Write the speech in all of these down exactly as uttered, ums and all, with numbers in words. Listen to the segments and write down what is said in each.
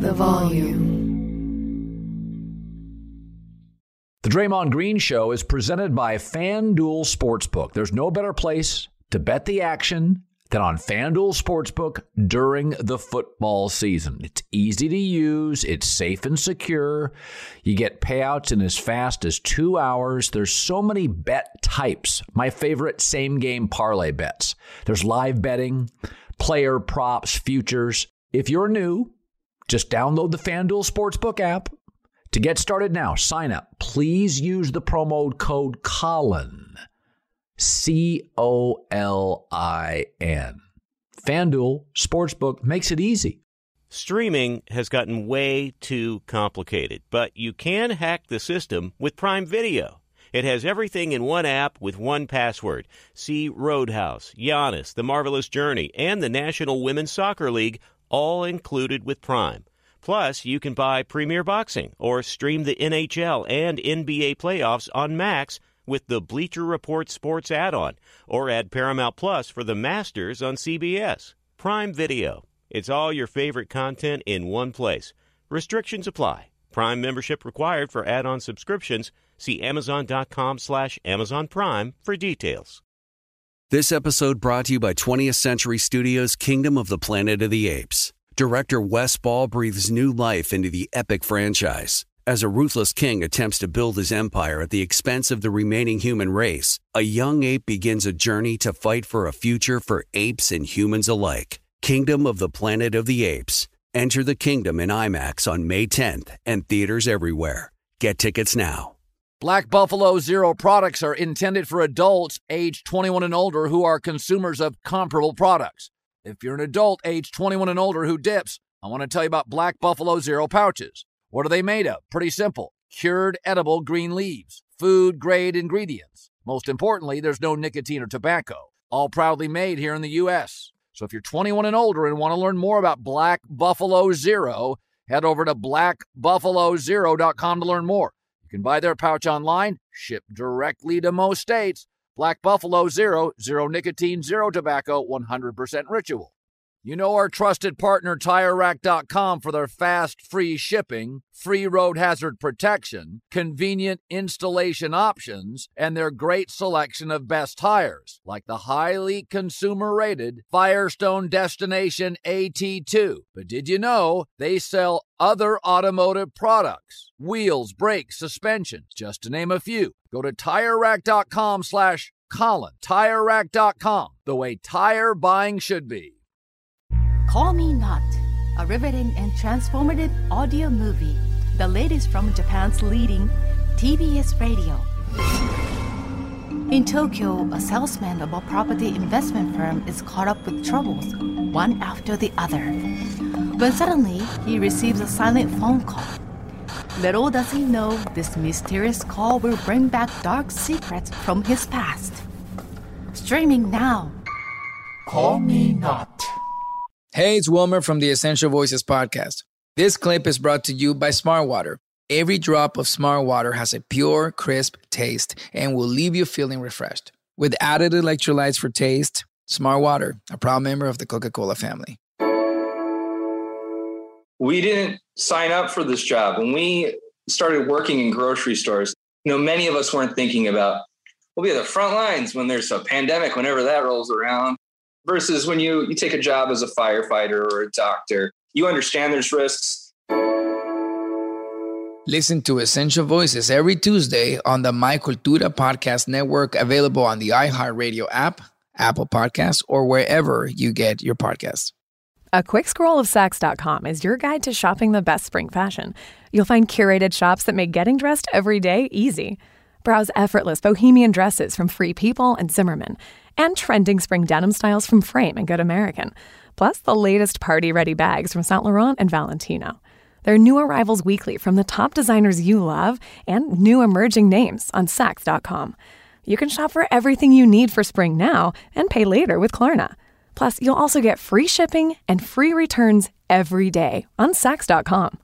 the volume. The Draymond Green Show is presented by FanDuel Sportsbook. There's no better place to bet the action than on FanDuel Sportsbook during the football season. It's easy to use. It's safe and secure. You get payouts in as fast as two hours. There's so many bet types. My favorite, same-game parlay bets. There's live betting, player props, futures. If you're new, just download the FanDuel Sportsbook app. To get started now, sign up. Please use the promo code Colin. C O L I N. FanDuel Sportsbook makes it easy. Streaming has gotten way too complicated, but you can hack the system with Prime Video. It has everything in one app with one password. See Roadhouse, Giannis, The Marvelous Journey, and the National Women's Soccer League, all included with Prime. Plus, you can buy Premier Boxing or stream the N H L and N B A playoffs on Max with the Bleacher Report Sports add-on, or add Paramount Plus for the Masters on C B S. Prime Video. It's all your favorite content in one place. Restrictions apply. Prime membership required for add-on subscriptions. See Amazon.com slash Amazon Prime for details. This episode brought to you by twentieth Century Studios' Kingdom of the Planet of the Apes. Director Wes Ball breathes new life into the epic franchise. As a ruthless king attempts to build his empire at the expense of the remaining human race, a young ape begins a journey to fight for a future for apes and humans alike. Kingdom of the Planet of the Apes. Enter the kingdom in IMAX on May tenth and theaters everywhere. Get tickets now. Black Buffalo Zero products are intended for adults age twenty-one and older who are consumers of comparable products. If you're an adult age twenty-one and older who dips, I want to tell you about Black Buffalo Zero pouches. What are they made of? Pretty simple. Cured edible green leaves. Food-grade ingredients. Most importantly, there's no nicotine or tobacco. All proudly made here in the U S So if you're twenty-one and older and want to learn more about Black Buffalo Zero, head over to black buffalo zero dot com to learn more. You can buy their pouch online, shipped directly to most states. Black Buffalo Zero, zero nicotine, zero tobacco, one hundred percent ritual. You know our trusted partner, Tire Rack dot com, for their fast, free shipping, free road hazard protection, convenient installation options, and their great selection of best tires, like the highly consumer-rated Firestone Destination A T two. But did you know they sell other automotive products? Wheels, brakes, suspensions, just to name a few. Go to Tire Rack dot com slash Colin. Tire Rack dot com, the way tire buying should be. Call Me Not, a riveting and transformative audio movie, the latest from Japan's leading T B S radio. In Tokyo, a salesman of a property investment firm is caught up with troubles, one after the other. When suddenly, he receives a silent phone call. Little does he know, this mysterious call will bring back dark secrets from his past. Streaming now. Call Me Not. Hey, it's Wilmer from the Essential Voices podcast. This clip is brought to you by Smart Water. Every drop of Smart Water has a pure, crisp taste and will leave you feeling refreshed. With added electrolytes for taste, Smart Water, a proud member of the Coca-Cola family. We didn't sign up for this job. When we started working in grocery stores, you know, many of us weren't thinking about, we'll be at the front lines when there's a pandemic, whenever that rolls around. Versus when you, you take a job as a firefighter or a doctor, you understand there's risks. Listen to Essential Voices every Tuesday on the My Cultura Podcast Network, available on the iHeartRadio app, Apple Podcasts, or wherever you get your podcasts. A quick scroll of Saks dot com is your guide to shopping the best spring fashion. You'll find curated shops that make getting dressed every day easy. Browse effortless bohemian dresses from Free People and Zimmermann, and trending spring denim styles from Frame and Good American, plus the latest party-ready bags from Saint Laurent and Valentino. There are new arrivals weekly from the top designers you love and new emerging names on Saks dot com. You can shop for everything you need for spring now and pay later with Klarna. Plus, you'll also get free shipping and free returns every day on Saks dot com.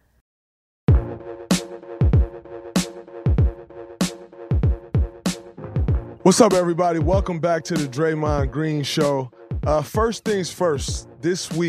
What's up, everybody? Welcome back to the Draymond Green Show. Uh, first things first, this week,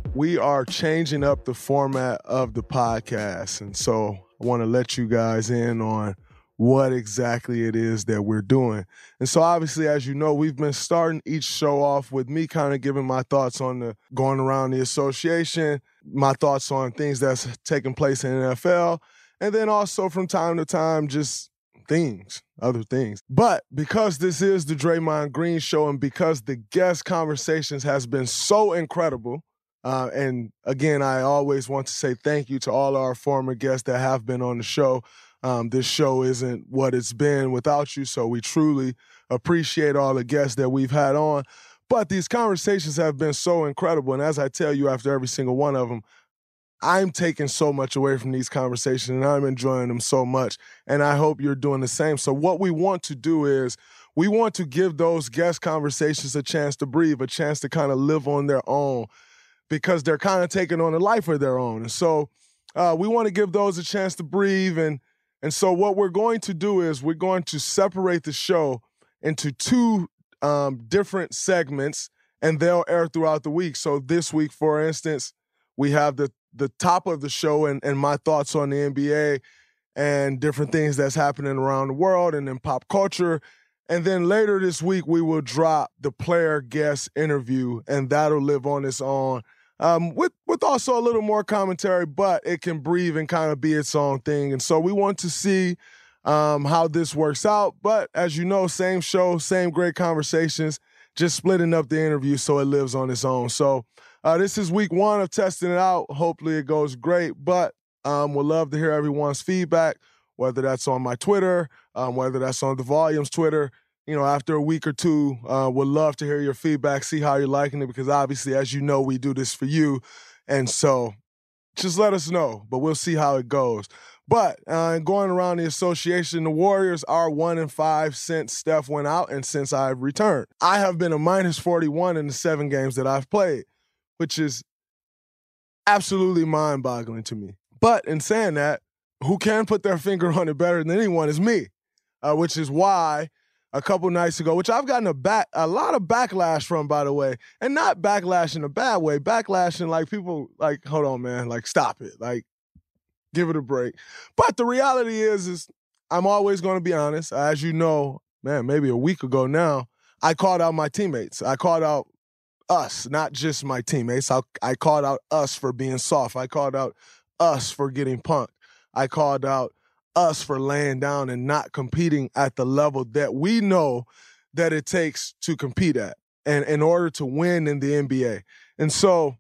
we are changing up the format of the podcast. And so I want to let you guys in on what exactly it is that we're doing. And so obviously, as you know, we've been starting each show off with me kind of giving my thoughts on the going around the association, my thoughts on things that's taking place in the N F L, and then also from time to time, just things, other things. But because this is the Draymond Green Show and because the guest conversations has been so incredible, uh, and again, I always want to say thank you to all our former guests that have been on the show. Um, this show isn't what it's been without you, so we truly appreciate all the guests that we've had on. But these conversations have been so incredible, and as I tell you after every single one of them, I'm taking so much away from these conversations, and I'm enjoying them so much, and I hope you're doing the same. So what we want to do is we want to give those guest conversations a chance to breathe, a chance to kind of live on their own, because they're kind of taking on a life of their own. And so uh, we want to give those a chance to breathe, and And so what we're going to do is we're going to separate the show into two um, different segments, and they'll air throughout the week. So this week, for instance, we have the the top of the show and, and my thoughts on the N B A and different things that's happening around the world and in pop culture. And then later this week, we will drop the player guest interview, and that'll live on its own. Um, with, with also a little more commentary, but it can breathe and kind of be its own thing. And so we want to see um, how this works out. But as you know, same show, same great conversations, just splitting up the interview so it lives on its own. So uh, this is week one of testing it out. Hopefully it goes great, but um, we'll love to hear everyone's feedback, whether that's on my Twitter, um, whether that's on the Volumes Twitter. You know, after a week or two, uh, would love to hear your feedback, see how you're liking it, because obviously, as you know, we do this for you. And so just let us know, but we'll see how it goes. But uh, going around the association, the Warriors are one and five since Steph went out and since I've returned. I have been a minus forty-one in the seven games that I've played, which is absolutely mind-boggling to me. But in saying that, who can put their finger on it better than anyone is me, uh, which is why a couple nights ago, which I've gotten a back a lot of backlash from, by the way, and not backlash in a bad way, backlash in like people like, hold on, man, like stop it, like give it a break. But the reality is, is I'm always going to be honest. As you know, man, maybe a week ago now, I called out my teammates. I called out us, not just my teammates. I, I called out us for being soft. I called out us for getting punked. I called out us for laying down and not competing at the level that we know that it takes to compete at and in order to win in the N B A. And so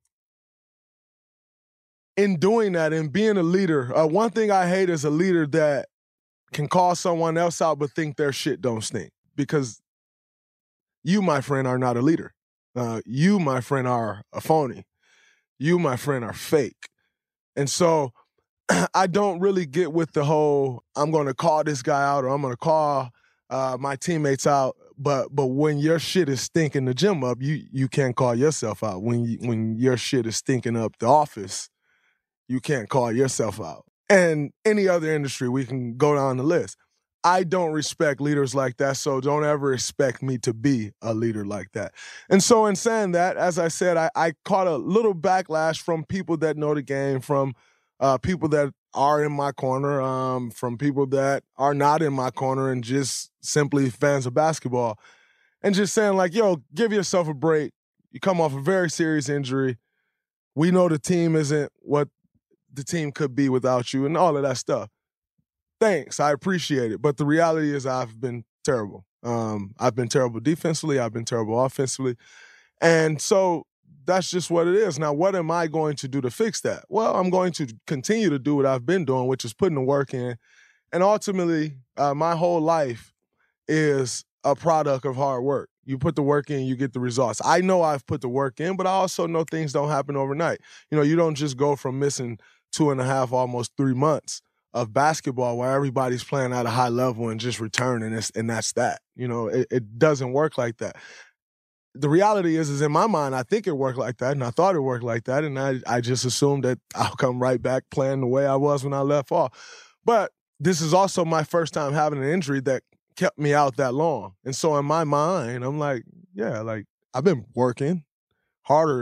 in doing that and being a leader, uh, one thing I hate is a leader that can call someone else out but think their shit don't stink, because you, my friend, are not a leader. Uh, you, my friend, are a phony. You, my friend, are fake. And so I don't really get with the whole, I'm going to call this guy out or I'm going to call uh, my teammates out. But but when your shit is stinking the gym up, you you can't call yourself out. When you, when your shit is stinking up the office, you can't call yourself out. And any other industry, we can go down the list. I don't respect leaders like that, so don't ever expect me to be a leader like that. And so in saying that, as I said, I, I caught a little backlash from people that know the game, from Uh, people that are in my corner, um, from people that are not in my corner and just simply fans of basketball. And just saying like, yo, give yourself a break. You come off a very serious injury. We know the team isn't what the team could be without you and all of that stuff. Thanks, I appreciate it. But the reality is I've been terrible. Um, I've been terrible defensively. I've been terrible offensively. And so that's just what it is. Now, what am I going to do to fix that? Well, I'm going to continue to do what I've been doing, which is putting the work in. And ultimately, uh, my whole life is a product of hard work. You put the work in, you get the results. I know I've put the work in, but I also know things don't happen overnight. You know, you don't just go from missing two and a half, almost three months of basketball where everybody's playing at a high level and just return, and, it's, and that's that. You know, it, it doesn't work like that. The reality is, is in my mind, I think it worked like that, and I thought it worked like that, and I, I just assumed that I'll come right back playing the way I was when I left off. But this is also my first time having an injury that kept me out that long. And so in my mind, I'm like, yeah, like I've been working harder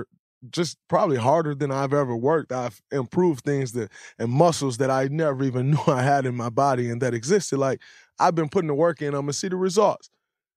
just probably harder than I've ever worked. I've improved things that and muscles that I never even knew I had in my body and that existed. Like, I've been putting the work in. I'm going to see the results.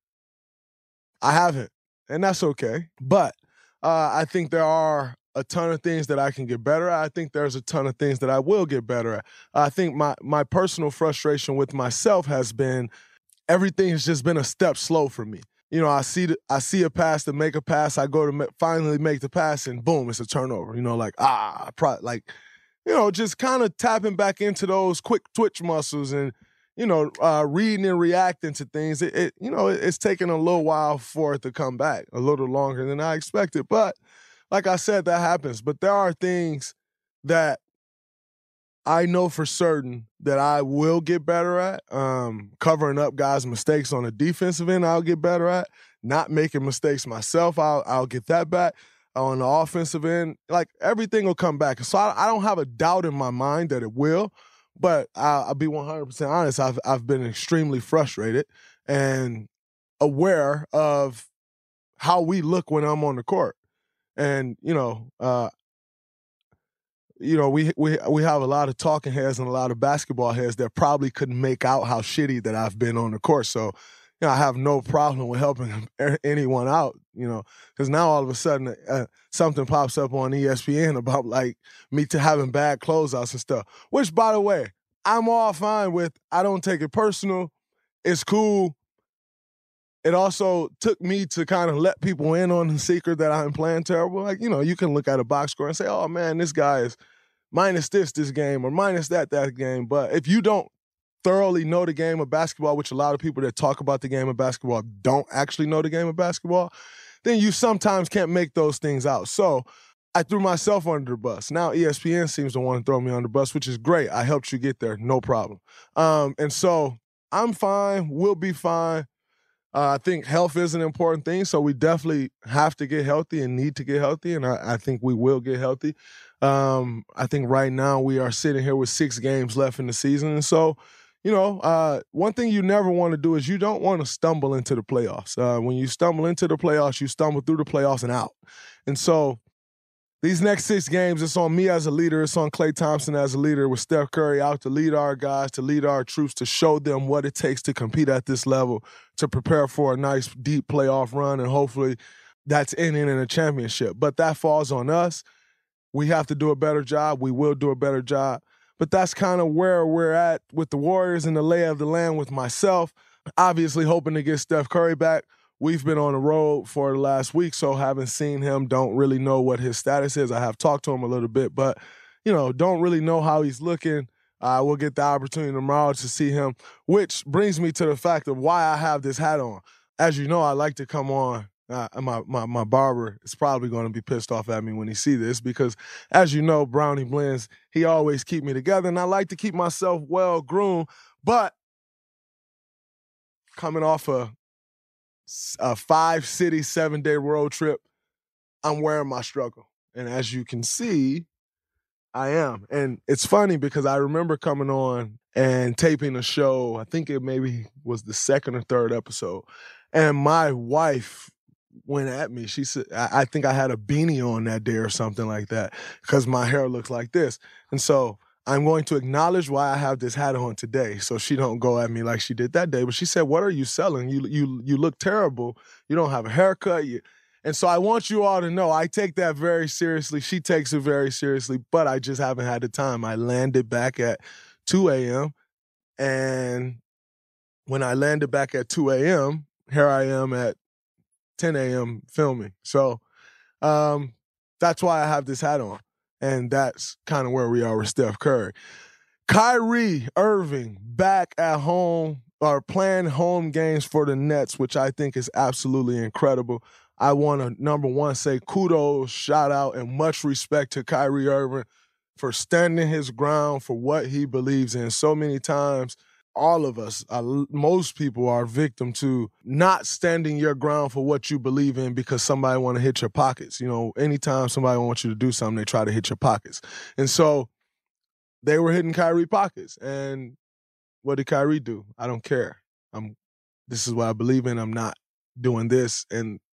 I haven't, and that's okay. But uh, I think there are a ton of things that I can get better at. I think there's a ton of things that I will get better at. I think my my personal frustration with myself has been everything has just been a step slow for me. You know, I see the, I see a pass to make a pass. I go to ma- finally make the pass, and boom, it's a turnover. You know, like, ah, pro- like, you know, just kind of tapping back into those quick twitch muscles and, you know, uh, reading and reacting to things. It, it you know, it, it's taken a little while for it to come back, a little longer than I expected. But like I said, that happens. But there are things that I know for certain that I will get better at. Um, covering up guys' mistakes on the defensive end, I'll get better at. Not making mistakes myself, I'll, I'll get that back. On the offensive end, like, everything will come back. So I, I don't have a doubt in my mind that it will. But I'll, I'll be one hundred percent honest, I've I've been extremely frustrated and aware of how we look when I'm on the court. And, you know, uh, you know, we we we have a lot of talking heads and a lot of basketball heads that probably couldn't make out how shitty that I've been on the court. So, you know, I have no problem with helping anyone out, you know, because now all of a sudden uh, something pops up on E S P N about, like, me to having bad closeouts and stuff, which, by the way, I'm all fine with. I don't take it personal. It's cool. It also took me to kind of let people in on the secret that I'm playing terrible. Like, you know, you can look at a box score and say, oh, man, this guy is minus this this game or minus that that game. But if you don't thoroughly know the game of basketball, which a lot of people that talk about the game of basketball don't actually know the game of basketball, then you sometimes can't make those things out. So I threw myself under the bus. Now E S P N seems to want to throw me under the bus, which is great. I helped you get there, no problem. Um, and so I'm fine. We'll be fine. Uh, I think health is an important thing, so we definitely have to get healthy and need to get healthy, and I, I think we will get healthy. Um, I think right now we are sitting here with six games left in the season, and so, you know, uh, one thing you never want to do is you don't want to stumble into the playoffs. Uh, when you stumble into the playoffs, you stumble through the playoffs and out. And so these next six games, it's on me as a leader. It's on Klay Thompson as a leader with Steph Curry out to lead our guys, to lead our troops, to show them what it takes to compete at this level, to prepare for a nice, deep playoff run, and hopefully that's ending in a championship. But that falls on us. We have to do a better job. We will do a better job. But that's kind of where we're at with the Warriors and the lay of the land with myself. Obviously hoping to get Steph Curry back. We've been on the road for the last week, so haven't seen him, don't really know what his status is. I have talked to him a little bit, but, you know, don't really know how he's looking. Uh, we'll get the opportunity tomorrow to see him, which brings me to the fact of why I have this hat on. As you know, I like to come on. Uh, my, my my barber is probably going to be pissed off at me when he see this because, as you know, Brownie Blends, he always keep me together, and I like to keep myself well-groomed, but coming off a a five-city, seven-day road trip, I'm wearing my struggle. And as you can see, I am. And it's funny because I remember coming on and taping a show, I think it maybe was the second or third episode, and my wife went at me. She said, I think I had a beanie on that day or something like that because my hair looks like this. And so I'm going to acknowledge why I have this hat on today so she don't go at me like she did that day. But she said, what are you selling? You you you look terrible. You don't have a haircut. You... And so I want you all to know I take that very seriously. She takes it very seriously, but I just haven't had the time. I landed back at two a.m. And when I landed back at two a.m., here I am at ten a.m. filming. So um, that's why I have this hat on. And that's kind of where we are with Steph Curry. Kyrie Irving back at home or playing home games for the Nets, which I think is absolutely incredible. I want to, number one, say kudos, shout out, and much respect to Kyrie Irving for standing his ground for what he believes in. So many times, all of us, uh, most people are victim to not standing your ground for what you believe in because somebody want to hit your pockets. You know, anytime somebody wants you to do something, they try to hit your pockets. And so they were hitting Kyrie pockets. And what did Kyrie do? I don't care. I'm. This is what I believe in. I'm not doing this. And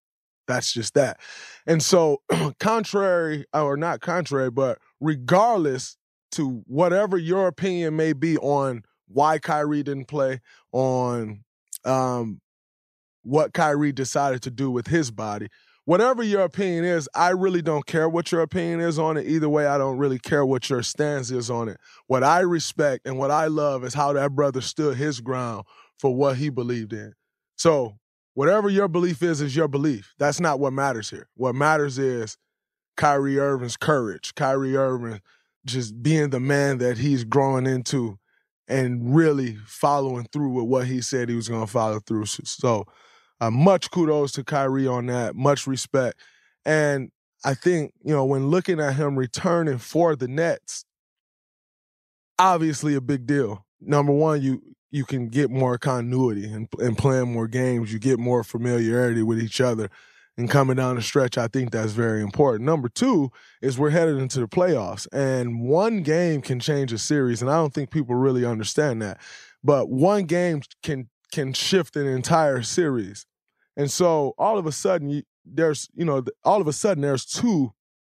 That's just that. And so contrary, or not contrary, but regardless to whatever your opinion may be on why Kyrie didn't play, on um, what Kyrie decided to do with his body, whatever your opinion is, I really don't care what your opinion is on it. Either way, I don't really care what your stance is on it. What I respect and what I love is how that brother stood his ground for what he believed in. So whatever your belief is, is your belief. That's not what matters here. What matters is Kyrie Irving's courage, Kyrie Irving just being the man that he's growing into and really following through with what he said he was going to follow through. So uh, much kudos to Kyrie on that, much respect. And I think, you know, when looking at him returning for the Nets, obviously a big deal. Number one, you you can get more continuity and, and playing more games. You get more familiarity with each other. And coming down the stretch, I think that's very important. Number two is we're headed into the playoffs, and one game can change a series, and I don't think people really understand that. But one game can can shift an entire series. And so all of a sudden, you, there's, you know, all of a sudden there's two,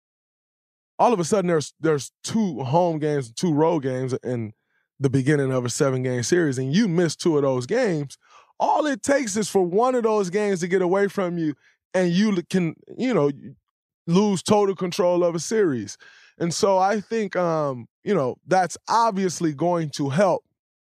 all of a sudden there's there's two home games, two road games in the beginning of a seven-game series, and you miss two of those games. All it takes is for one of those games to get away from you, and you can, you know, lose total control of a series. And so I think, um, you know, that's obviously going to help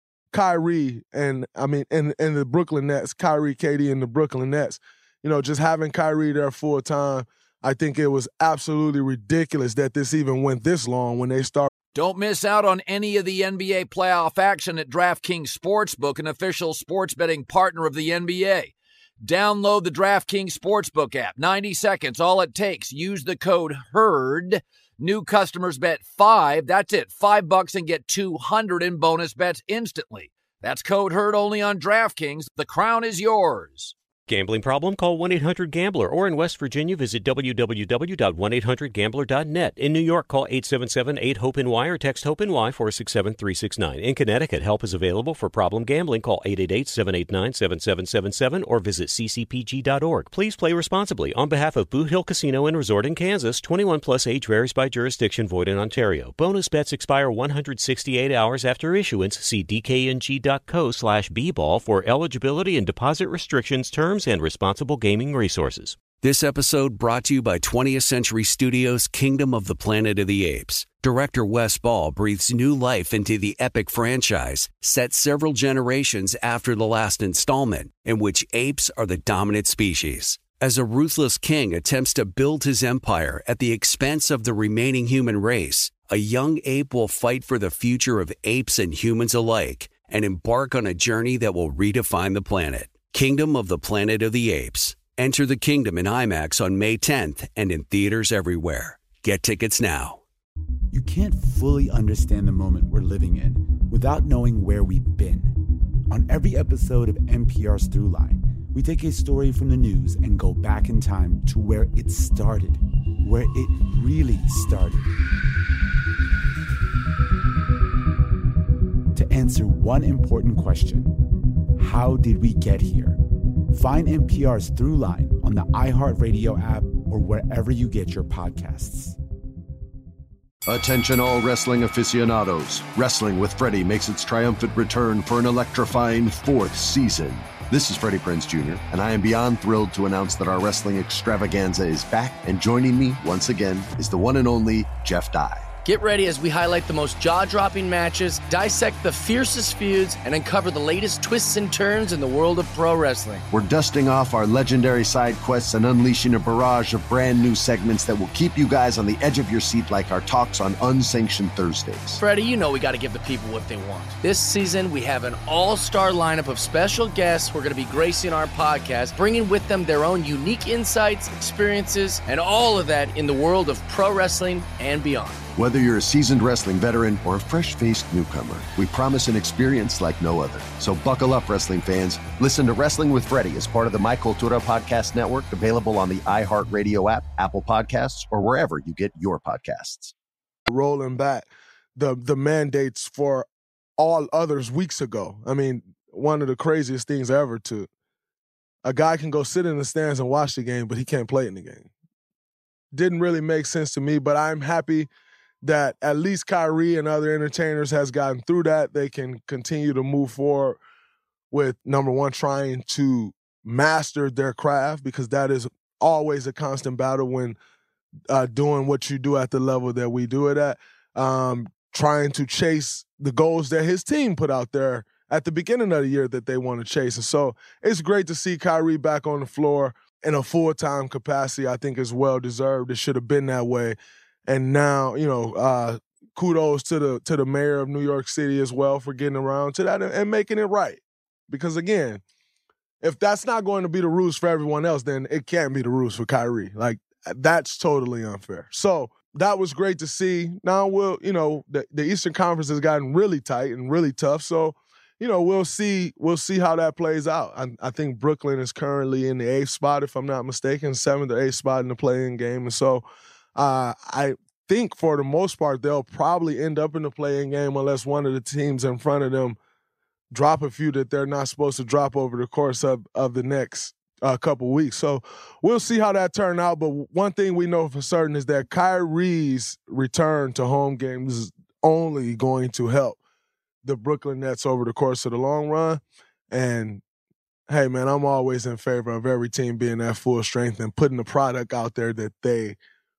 Kyrie and, I mean, and, and the Brooklyn Nets, Kyrie, K D, and the Brooklyn Nets. You know, just having Kyrie there full time, I think it was absolutely ridiculous that this even went this long when they started. Don't miss out on any of the N B A playoff action at DraftKings Sportsbook, an official sports betting partner of the N B A. Download the DraftKings Sportsbook app. ninety seconds, all it takes. Use the code HERD. New customers bet five. That's it. Five bucks and get two hundred in bonus bets instantly. That's code HERD only on DraftKings. The crown is yours. Gambling problem? Call one eight hundred gambler, or in West Virginia, visit w w w dot one eight hundred gambler dot net. In New York, call eight seven seven eight hope N Y or text HOPE-NY four six seven three six nine. In Connecticut, help is available for problem gambling. Call eight eight eight seven eight nine seven seven seven seven or visit c c p g dot org. Please play responsibly. On behalf of Boot Hill Casino and Resort in Kansas, twenty-one plus age varies by jurisdiction, void in Ontario. Bonus bets expire one hundred sixty-eight hours after issuance. See d k n g dot co slash b ball for eligibility and deposit restrictions, terms, and responsible gaming resources. This episode brought to you by twentieth Century Studios' Kingdom of the Planet of the Apes. Director Wes Ball breathes new life into the epic franchise, set several generations after the last installment, in which apes are the dominant species. As a ruthless king attempts to build his empire at the expense of the remaining human race, a young ape will fight for the future of apes and humans alike and embark on a journey that will redefine the planet. Kingdom of the Planet of the Apes. Enter the kingdom in IMAX on May tenth and in theaters everywhere. Get tickets now. You can't fully understand the moment we're living in without knowing where we've been. On every episode of N P R's Throughline, we take a story from the news and go back in time to where it started, where it really started. To answer one important question: how did we get here? Find N P R's Throughline on the iHeartRadio app or wherever you get your podcasts. Attention all wrestling aficionados. Wrestling with Freddie makes its triumphant return for an electrifying fourth season. This is Freddie Prinze Junior, and I am beyond thrilled to announce that our wrestling extravaganza is back, and joining me once again is the one and only Jeff Dye. Get ready as we highlight the most jaw-dropping matches, dissect the fiercest feuds, and uncover the latest twists and turns in the world of pro wrestling. We're dusting off our legendary side quests and unleashing a barrage of brand new segments that will keep you guys on the edge of your seat, like our talks on Unsanctioned Thursdays. Freddie, you know we got to give the people what they want. This season, we have an all-star lineup of special guests who are going to be gracing our podcast, bringing with them their own unique insights, experiences, and all of that in the world of pro wrestling and beyond. Whether you're a seasoned wrestling veteran or a fresh-faced newcomer, we promise an experience like no other. So buckle up, wrestling fans. Listen to Wrestling with Freddie as part of the My Cultura Podcast Network, available on the iHeartRadio app, Apple Podcasts, or wherever you get your podcasts. Rolling back the the mandates for all others weeks ago. I mean, one of the craziest things ever to a guy can go sit in the stands and watch the game, but he can't play in the game. Didn't really make sense to me, but I'm happy that at least Kyrie and other entertainers has gotten through that. They can continue to move forward with, number one, trying to master their craft, because that is always a constant battle when uh, doing what you do at the level that we do it at, um, trying to chase the goals that his team put out there at the beginning of the year that they want to chase. And so it's great to see Kyrie back on the floor in a full-time capacity. I think is well-deserved. It should have been that way. And now, you know, uh, kudos to the to the mayor of New York City as well for getting around to that and, and making it right. Because, again, if that's not going to be the rules for everyone else, then it can't be the rules for Kyrie. Like, that's totally unfair. So that was great to see. Now, we'll, you know, the, the Eastern Conference has gotten really tight and really tough. So, you know, we'll see we'll see how that plays out. I, I think Brooklyn is currently in the eighth spot, if I'm not mistaken, seventh or eighth spot in the play-in game. And so uh, I think for the most part they'll probably end up in the play-in game unless one of the teams in front of them drop a few that they're not supposed to drop over the course of, of the next uh, couple weeks. So we'll see how that turns out. But one thing we know for certain is that Kyrie's return to home games is only going to help the Brooklyn Nets over the course of the long run. And, hey, man, I'm always in favor of every team being at full strength and putting the product out there that they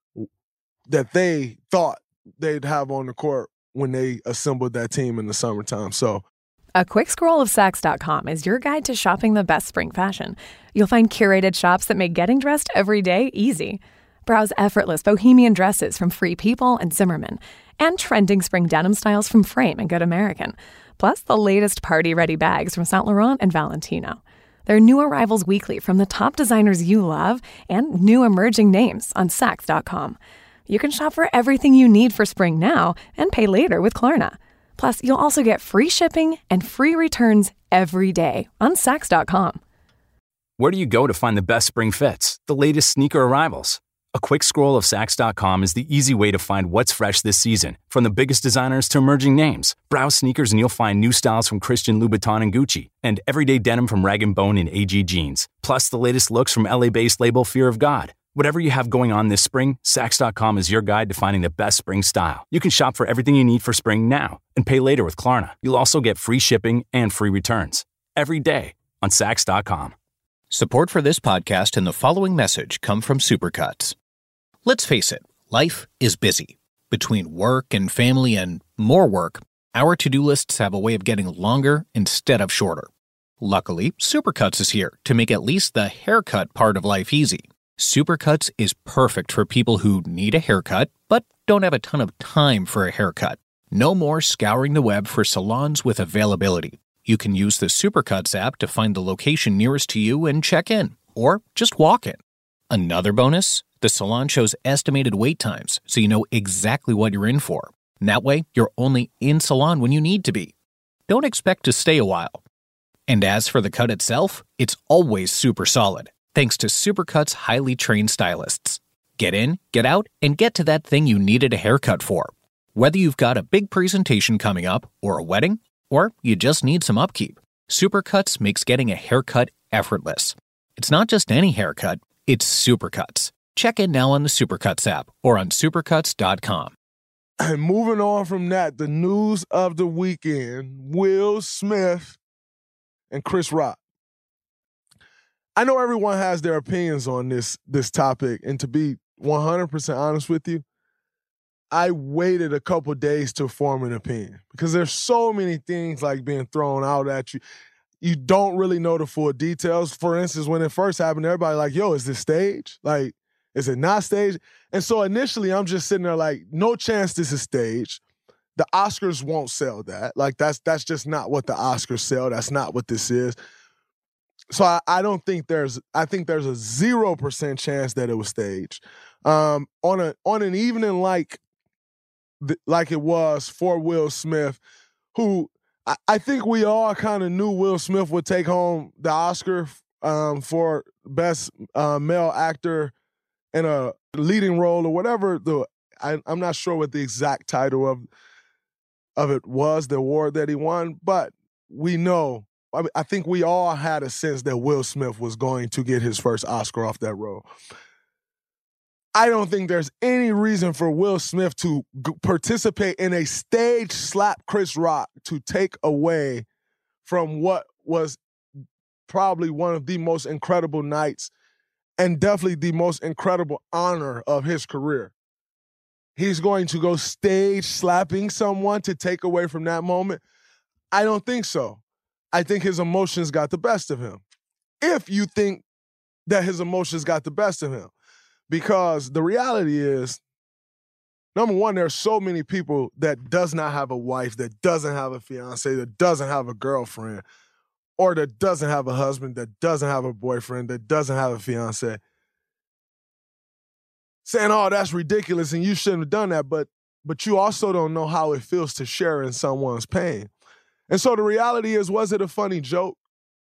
that they thought they'd have on the court when they assembled that team in the summertime. So a quick scroll of Saks dot com is your guide to shopping the best spring fashion. You'll find curated shops that make getting dressed every day easy. Browse effortless bohemian dresses from Free People and Zimmermann, and trending spring denim styles from Frame and Good American, plus the latest party-ready bags from Saint Laurent and Valentino. There are new arrivals weekly from the top designers you love and new emerging names on Saks dot com. You can shop for everything you need for spring now and pay later with Klarna. Plus, you'll also get free shipping and free returns every day on Saks dot com. Where do you go to find the best spring fits, the latest sneaker arrivals? A quick scroll of Saks dot com is the easy way to find what's fresh this season. From the biggest designers to emerging names, browse sneakers and you'll find new styles from Christian Louboutin and Gucci, and everyday denim from Rag and Bone and A G Jeans. Plus the latest looks from L A-based label Fear of God. Whatever you have going on this spring, Saks dot com is your guide to finding the best spring style. You can shop for everything you need for spring now and pay later with Klarna. You'll also get free shipping and free returns every day on Saks dot com. Support for this podcast and the following message come from Supercuts. Let's face it, life is busy. Between work and family and more work, our to-do lists have a way of getting longer instead of shorter. Luckily, Supercuts is here to make at least the haircut part of life easy. Supercuts is perfect for people who need a haircut but don't have a ton of time for a haircut. No more scouring the web for salons with availability. You can use the Supercuts app to find the location nearest to you and check in, or just walk in. Another bonus? The salon shows estimated wait times, so you know exactly what you're in for. And that way, you're only in salon when you need to be. Don't expect to stay a while. And as for the cut itself, it's always super solid, thanks to Supercuts' highly trained stylists. Get in, get out, and get to that thing you needed a haircut for. Whether you've got a big presentation coming up, or a wedding, or you just need some upkeep, Supercuts makes getting a haircut effortless. It's not just any haircut, it's Supercuts. Check in now on the Supercuts app or on supercuts dot com. And moving on from that, the news of the weekend, Will Smith and Chris Rock. I know everyone has their opinions on this, this topic, and to be one hundred percent honest with you, I waited a couple days to form an opinion because there's so many things like being thrown out at you. You don't really know the full details. For instance, when it first happened, everybody like, yo, is this staged? Like, is it not staged? And so initially, I'm just sitting there like, no chance this is staged. The Oscars won't sell that. Like, that's that's just not what the Oscars sell. That's not what this is. So I, I don't think there's, I think there's a zero percent chance that it was staged. Um, on a on an evening like, like it was for Will Smith, who I, I think we all kind of knew Will Smith would take home the Oscar um, for Best uh, Male Actor in a leading role or whatever. The I, I'm not sure what the exact title of of it was, the award that he won, but we know I, mean, I think we all had a sense that Will Smith was going to get his first Oscar off that role. I don't think there's any reason for Will Smith to g- participate in a stage slap Chris Rock to take away from what was probably one of the most incredible nights and definitely the most incredible honor of his career. He's going to go stage slapping someone to take away from that moment? I don't think so. I think his emotions got the best of him. If you think that his emotions got the best of him. Because the reality is, number one, there's so many people that does not have a wife, that doesn't have a fiance, that doesn't have a girlfriend, or that doesn't have a husband, that doesn't have a boyfriend, that doesn't have a fiance. Saying, oh, that's ridiculous and you shouldn't have done that, but but you also don't know how it feels to share in someone's pain. And so the reality is, was it a funny joke?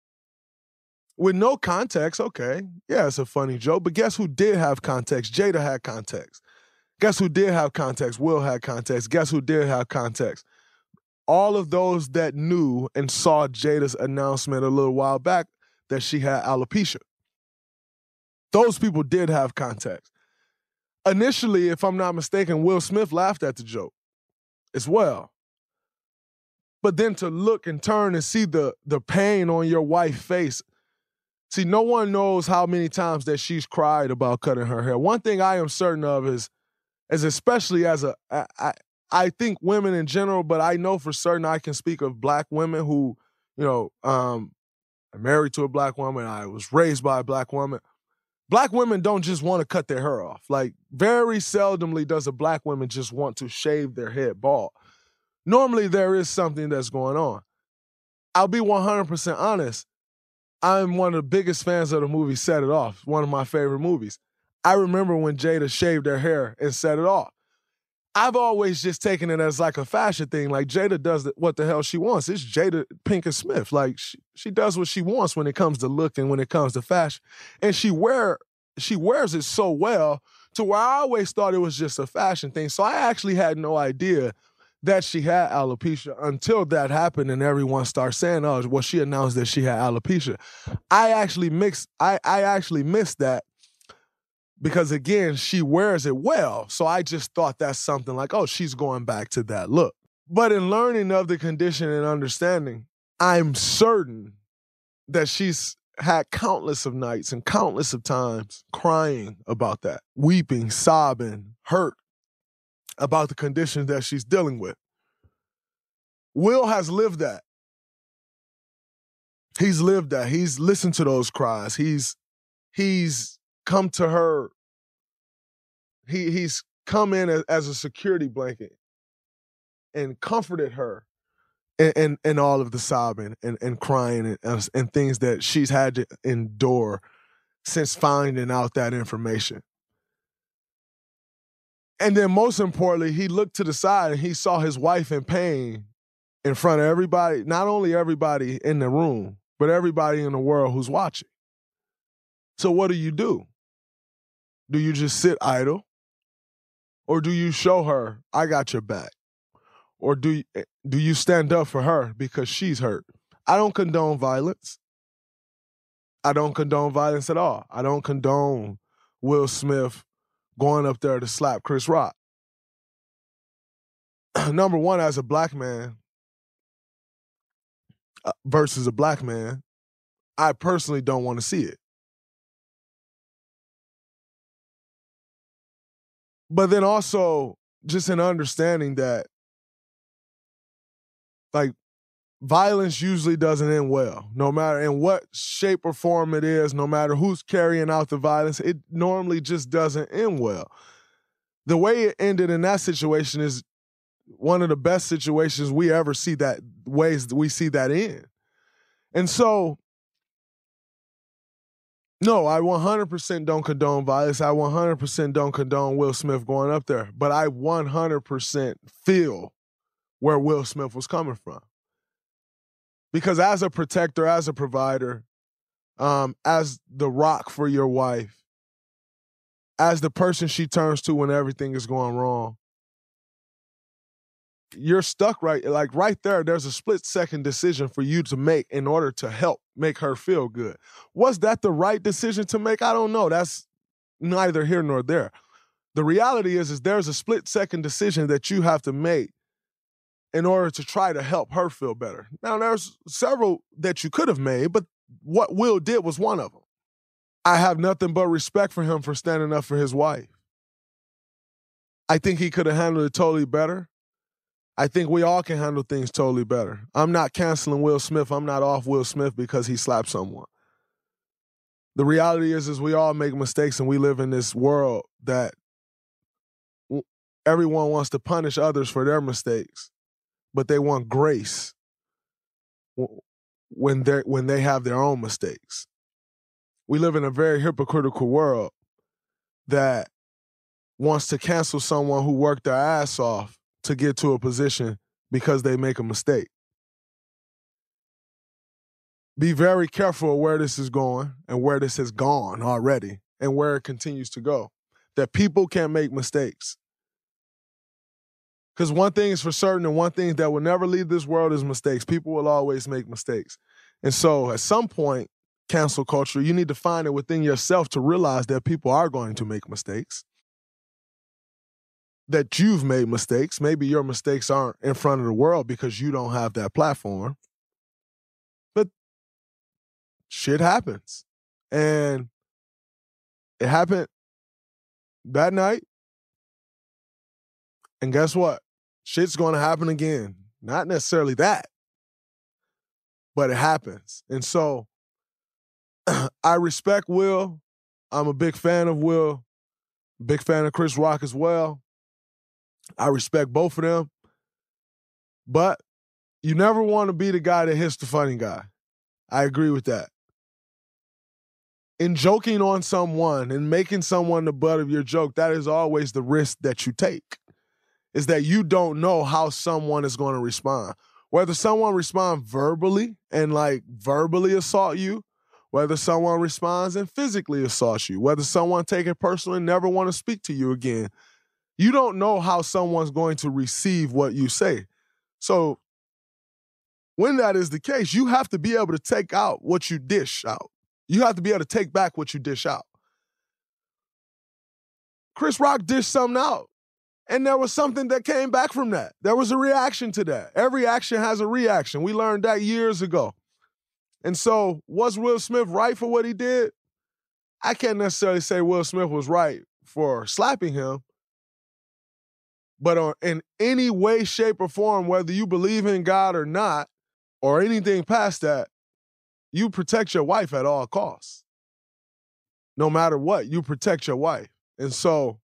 With no context, okay, yeah, it's a funny joke, but guess who did have context? Jada had context. Guess who did have context? Will had context. Guess who did have context? All of those that knew and saw Jada's announcement a little while back that she had alopecia. Those people did have context. Initially, if I'm not mistaken, Will Smith laughed at the joke as well. But then to look and turn and see the, the pain on your wife's face. See, no one knows how many times that she's cried about cutting her hair. One thing I am certain of is, is especially as a, I, I, I think women in general, but I know for certain I can speak of black women who, you know, um, I'm married to a black woman. I was raised by a black woman. Black women don't just want to cut their hair off. Like, very seldomly does a black woman just want to shave their head bald. Normally, there is something that's going on. I'll be one hundred percent honest. I'm one of the biggest fans of the movie Set It Off, one of my favorite movies. I remember when Jada shaved her hair and set it off. I've always just taken it as like a fashion thing. Like, Jada does what the hell she wants. It's Jada Pinkett Smith. Like, she, she does what she wants when it comes to look and when it comes to fashion. And she wear she wears it so well to where I always thought it was just a fashion thing. So I actually had no idea that she had alopecia until that happened and everyone started saying, oh, well, she announced that she had alopecia. I actually mixed, I, I actually missed that because, again, she wears it well. So I just thought that's something like, oh, she's going back to that look. But in learning of the condition and understanding, I'm certain that she's had countless of nights and countless of times crying about that, weeping, sobbing, hurt about the conditions that she's dealing with. Will has lived that. He's lived that. He's listened to those cries. He's he's come to her. He he's come in as, as a security blanket and comforted her in, in, in all of the sobbing and, and crying and, and things that she's had to endure since finding out that information. And then most importantly, he looked to the side and he saw his wife in pain in front of everybody, not only everybody in the room, but everybody in the world who's watching. So what do you do? Do you just sit idle? Or do you show her, I got your back? Or do you, do you stand up for her because she's hurt? I don't condone violence. I don't condone violence at all. I don't condone Will Smith going up there to slap Chris Rock. Number one, as a black man uh, versus a black man, I personally don't want to see it. But then also, just in understanding that, like, violence usually doesn't end well. No matter in what shape or form it is, no matter who's carrying out the violence, it normally just doesn't end well. The way it ended in that situation is one of the best situations we ever see that, ways we see that in. And so, no, I one hundred percent don't condone violence. I one hundred percent don't condone Will Smith going up there. But I one hundred percent feel where Will Smith was coming from. Because as a protector, as a provider, um, as the rock for your wife, as the person she turns to when everything is going wrong, you're stuck right, like right there, there's a split second decision for you to make in order to help make her feel good. Was that the right decision to make? I don't know. That's neither here nor there. The reality is, is there's a split second decision that you have to make in order to try to help her feel better. Now, there's several that you could have made, but what Will did was one of them. I have nothing but respect for him for standing up for his wife. I think he could have handled it totally better. I think we all can handle things totally better. I'm not canceling Will Smith. I'm not off Will Smith because he slapped someone. The reality is, is we all make mistakes, and we live in this world that everyone wants to punish others for their mistakes, but they want grace when they when they have their own mistakes. We live in a very hypocritical world that wants to cancel someone who worked their ass off to get to a position because they make a mistake. Be very careful of where this is going and where this has gone already and where it continues to go. That people can make mistakes. Because one thing is for certain, and one thing that will never leave this world is mistakes. People will always make mistakes. And so at some point, cancel culture, you need to find it within yourself to realize that people are going to make mistakes. That you've made mistakes. Maybe your mistakes aren't in front of the world because you don't have that platform. But shit happens. And it happened that night. And guess what? Shit's going to happen again. Not necessarily that, but it happens. And so I respect Will. I'm a big fan of Will. Big fan of Chris Rock as well. I respect both of them. But you never want to be the guy that hits the funny guy. I agree with that. In joking on someone and making someone the butt of your joke, that is always the risk that you take. Is that you don't know how someone is going to respond. Whether someone responds verbally and like verbally assault you, whether someone responds and physically assaults you, whether someone take it personally and never want to speak to you again. You don't know how someone's going to receive what you say. So when that is the case, you have to be able to take out what you dish out. You have to be able to take back what you dish out. Chris Rock dished something out, and there was something that came back from that. There was a reaction to that. Every action has a reaction. We learned that years ago. And so was Will Smith right for what he did? I can't necessarily say Will Smith was right for slapping him. But in any way, shape, or form, whether you believe in God or not, or anything past that, you protect your wife at all costs. No matter what, you protect your wife. And so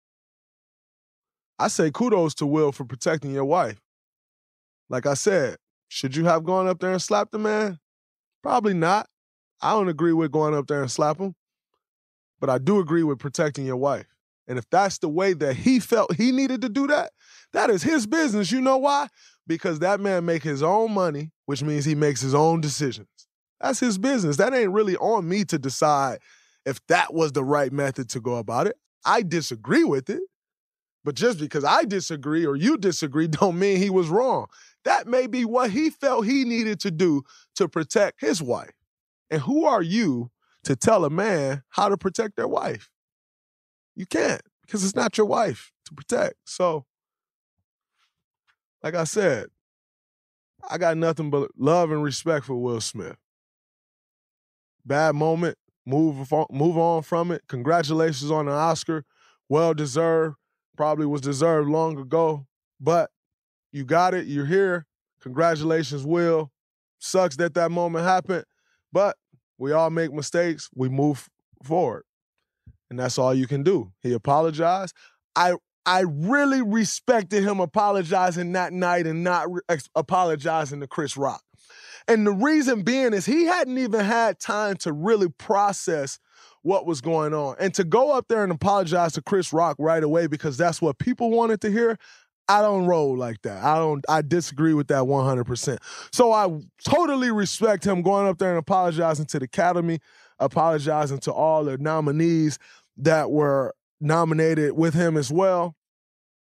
I say kudos to Will for protecting your wife. Like I said, should you have gone up there and slapped the man? Probably not. I don't agree with going up there and slap him. But I do agree with protecting your wife. And if that's the way that he felt he needed to do that, that is his business. You know why? Because that man make his own money, which means he makes his own decisions. That's his business. That ain't really on me to decide if that was the right method to go about it. I disagree with it. But just because I disagree or you disagree don't mean he was wrong. That may be what he felt he needed to do to protect his wife. And who are you to tell a man how to protect their wife? You can't, because it's not your wife to protect. So, like I said, I got nothing but love and respect for Will Smith. Bad moment, move on, move on from it. Congratulations on the Oscar. Well-deserved. Probably was deserved long ago. But you got it. You're here. Congratulations, Will. Sucks that that moment happened. But we all make mistakes. We move forward. And that's all you can do. He apologized. I I really respected him apologizing that night and not re- apologizing to Chris Rock. And the reason being is he hadn't even had time to really process what was going on. And to go up there and apologize to Chris Rock right away because that's what people wanted to hear, I don't roll like that. I don't. I disagree with that one hundred percent. So I totally respect him going up there and apologizing to the Academy, apologizing to all the nominees that were nominated with him as well.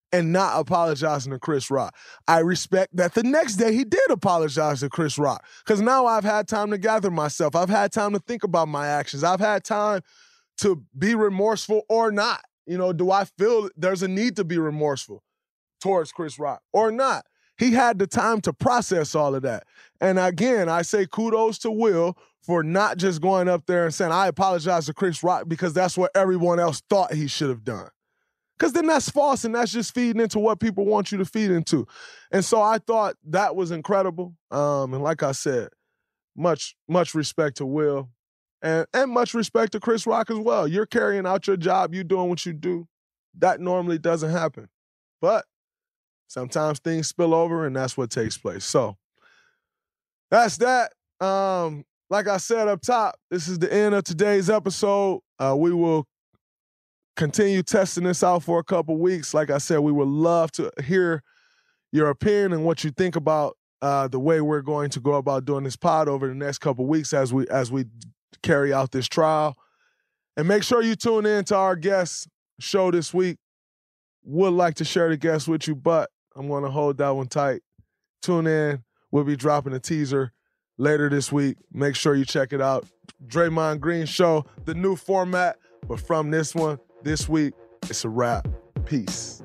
and not apologizing to Chris Rock. I respect that the next day he did apologize to Chris Rock, because now I've had time to gather myself. I've had time to think about my actions. I've had time to be remorseful or not. You know, do I feel there's a need to be remorseful towards Chris Rock or not? He had the time to process all of that. And again, I say kudos to Will for not just going up there and saying, I apologize to Chris Rock, because that's what everyone else thought he should have done. Because then that's false, and that's just feeding into what people want you to feed into. And so I thought that was incredible. Um, and like I said, much, much respect to Will, and, and much respect to Chris Rock as well. You're carrying out your job. You're doing what you do. That normally doesn't happen. But sometimes things spill over, and that's what takes place. So that's that. Um, like I said up top, this is the end of today's episode. Uh, we will continue testing this out for a couple weeks. Like I said, we would love to hear your opinion and what you think about uh, the way we're going to go about doing this pod over the next couple weeks as we as we carry out this trial. And make sure you tune in to our guest show this week. Would like to share the guest with you, but I'm going to hold that one tight. Tune in. We'll be dropping a teaser later this week. Make sure you check it out. Draymond Green Show, the new format. But from this one, this week, it's a wrap. Peace.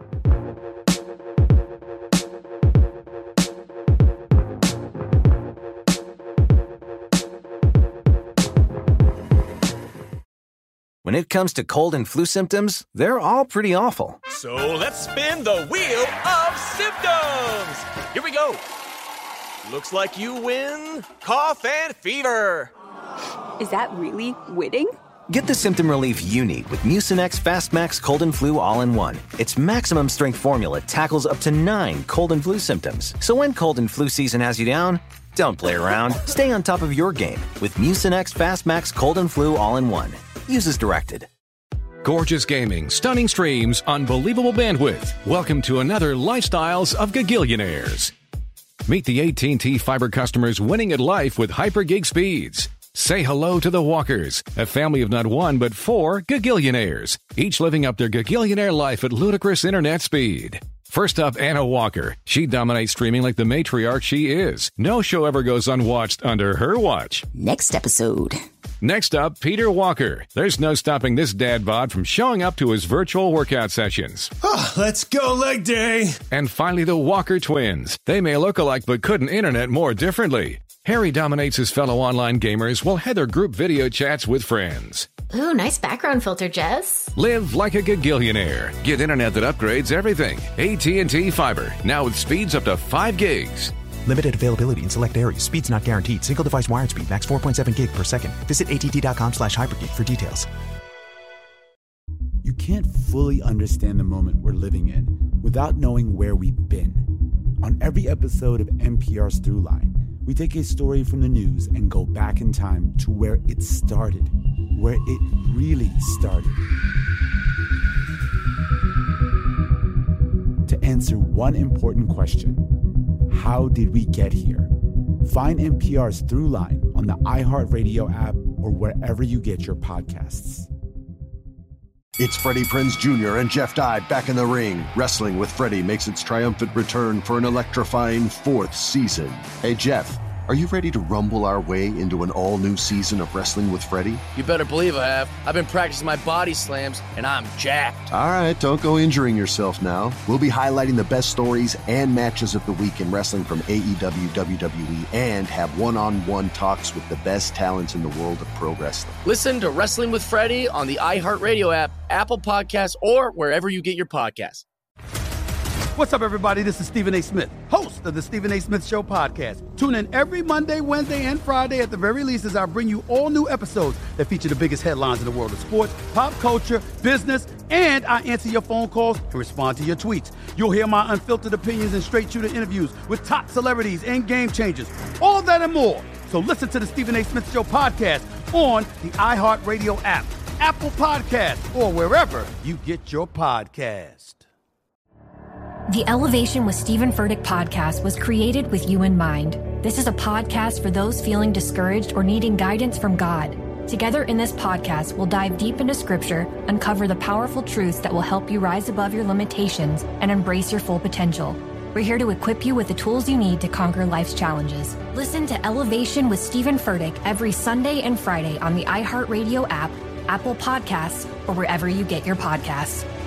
When it comes to cold and flu symptoms, they're all pretty awful. So let's spin the wheel of symptoms. Here we go. Looks like you win cough and fever. Is that really winning? Get the symptom relief you need with Mucinex Fastmax Cold and Flu All-in-One. Its maximum strength formula tackles up to nine cold and flu symptoms. So when cold and flu season has you down, don't play around. Stay on top of your game with Mucinex Fastmax Cold and Flu All-in-One. Use as directed. Gorgeous gaming, stunning streams, unbelievable bandwidth. Welcome to another Lifestyles of Gagillionaires. Meet the A T and T Fiber customers winning at life with hyper-gig speeds. Say hello to the Walkers, a family of not one but four Gagillionaires, each living up their Gagillionaire life at ludicrous internet speed. First up, Anna Walker. She dominates streaming like the matriarch she is. No show ever goes unwatched under her watch. Next episode. Next up, Peter Walker. There's no stopping this dad bod from showing up to his virtual workout sessions. Oh, let's go leg day. And finally, the Walker twins. They may look alike but couldn't internet more differently. Harry dominates his fellow online gamers while Heather group video chats with friends. Ooh, nice background filter, Jess. Live like a Gagillionaire. Get internet that upgrades everything. A T and T Fiber, now with speeds up to five gigs. Limited availability in select areas. Speeds not guaranteed. Single device wired speed. Max four point seven gig per second. Visit att.com slash hypergig for details. You can't fully understand the moment we're living in without knowing where we've been. On every episode of N P R's Throughline, we take a story from the news and go back in time to where it started, where it really started. To answer one important question: how did we get here? Find N P R's Throughline on the iHeartRadio app or wherever you get your podcasts. It's Freddie Prinze Junior and Jeff Dye back in the ring. Wrestling with Freddie makes its triumphant return for an electrifying fourth season. Hey, Jeff, are you ready to rumble our way into an all-new season of Wrestling with Freddie? You better believe I have. I've been practicing my body slams, and I'm jacked. All right, don't go injuring yourself now. We'll be highlighting the best stories and matches of the week in wrestling from A E W, W W E, and have one-on-one talks with the best talents in the world of pro wrestling. Listen to Wrestling with Freddie on the iHeartRadio app, Apple Podcasts, or wherever you get your podcasts. What's up, everybody? This is Stephen A. Smith, host of the Stephen A. Smith Show podcast. Tune in every Monday, Wednesday, and Friday at the very least as I bring you all new episodes that feature the biggest headlines in the world of sports, pop culture, business, and I answer your phone calls and respond to your tweets. You'll hear my unfiltered opinions and straight-shooter interviews with top celebrities and game changers. All that and more. So listen to the Stephen A. Smith Show podcast on the iHeartRadio app, Apple Podcasts, or wherever you get your podcast. The Elevation with Stephen Furtick podcast was created with you in mind. This is a podcast for those feeling discouraged or needing guidance from God. Together in this podcast, we'll dive deep into Scripture, uncover the powerful truths that will help you rise above your limitations and embrace your full potential. We're here to equip you with the tools you need to conquer life's challenges. Listen to Elevation with Stephen Furtick every Sunday and Friday on the iHeartRadio app, Apple Podcasts, or wherever you get your podcasts.